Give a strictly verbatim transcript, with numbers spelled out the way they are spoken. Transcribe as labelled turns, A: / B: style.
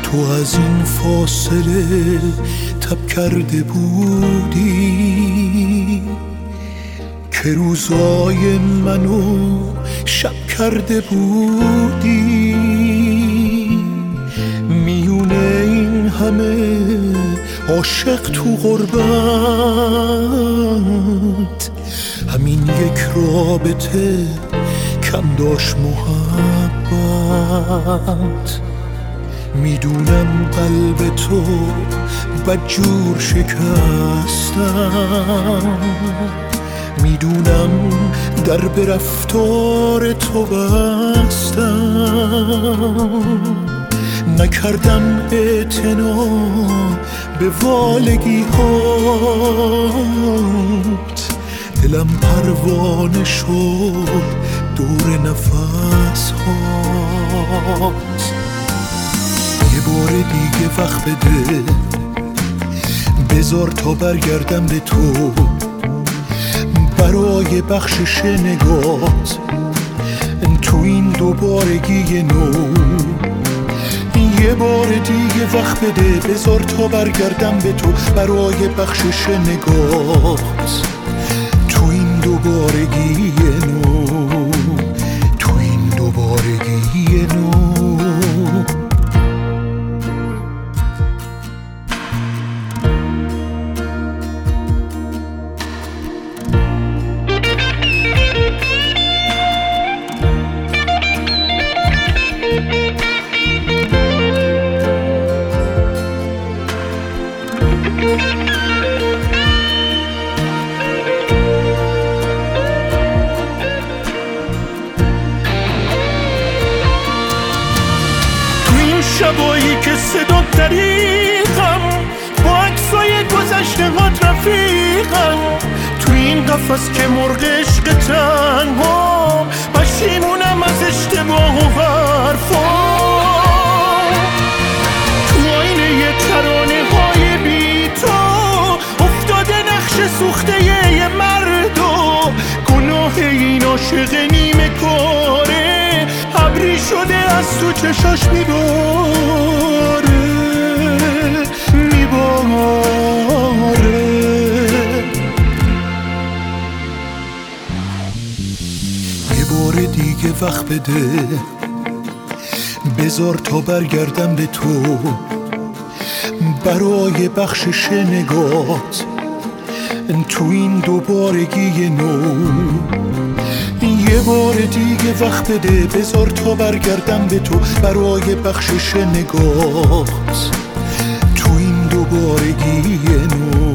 A: تو از این فاصله تب کرده بودی که روزای منو شب کرده بودی. میونه این همه عاشق تو غربت، همین یک رابطه کم داشت محبت. میدونم قلب تو بدجور شکستم، میدونم در به رفتار تو بستم. نکردم اعتنا به والگی هات، دلم پروانه شد دور نفس هات. یه بار دیگه وقت بده، بذار تا برگردم به تو برای بخشش نگات تو این دوبارگی نو. یه بار دیگه وقت بده، بذار تا برگردم به تو برای بخشش نگات تو این دوبارگی نو، تو این دوبارگی نو.
B: شبایی که صدا دریقم با عکسای گذشته هات رفیقم، تو این قفس که مرغ عشق تنها پشیمونم از اشتباه و حرفام. تو آینه یه ترانه های بی تو افتاده نقش سوخته یه مرد و گناه این عاشق نیمه کاره ابری شده از تو چشاش میباره میباره.
A: یه بار دیگه وقت بده، بذار تا برگردم به تو برای بخشش نگات تو این دوبارگی نو. یه بار دیگه وقت بده، بذار تا برگردم به تو برای بخشش نگات تو این دوبارگی نو.